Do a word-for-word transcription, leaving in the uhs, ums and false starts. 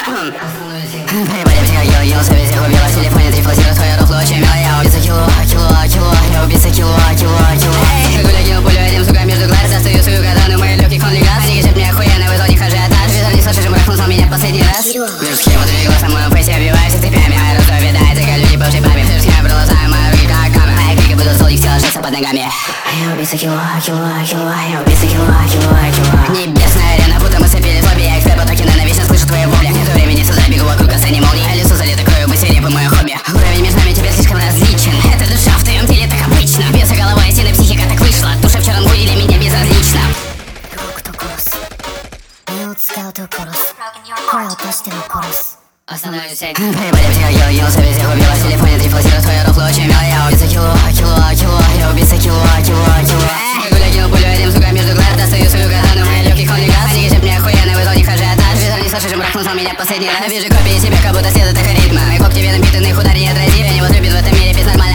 Проебали всех, я уелся, весь их убила. В телефоне три флазера, твоя рофла очень мила. Я убийца кило, кило, кило. Я убийца кило, кило, кило. Гуля кинул пулю этим, сука, между глаз. Достаю свою катану, в моих легких он легас. Они кричат мне охуенно, в итоге ажиотаж. Визор не слышишь, мрак назвал меня последний раз. Вижу схему, три глаза, моем фейсе обиваюсь цепями. Моя рука видает, как люди бывшей бабе. Вижу схему, продолжаю мои руки как камень. Мои крики будут зол, их тело жжется под ногами. Я убийца кило, кило, кило. Я убийца кило, кило, кило. Небесная арена, будто мы сцепились в лобби. Я эксперт потоки, ненавечно слышу твои вопли. Нету времени создать, бегу вокруг касания молний. А лицо залито кровью, быть свирепым мое хобби. Уровень между нами теперь слишком различен. Это душа в твоем теле так обычно. Бьется голова и сильная психика так вышла. Душа в черном гуде для меня безразлична. Основную цель. Проебали всех, я уелся, весь их убила. В телефоне три флазера, твоя рофла очень мила. Я убийца кило, кило, кило. Я убийца кило, кило, кило. Гуля кинул пулю этим, сука, между глаз. Достаю свою катану, в моих легких он легас. Они кричат мне охуенно, в итоге ажиотаж. Визор не слышишь, мрак назвал меня последний раз. Вижу копии себя, как будто следует алгоритма. Мои когти веном питаны, их удар не отразили. Они вот любят в этом мире без нормальных.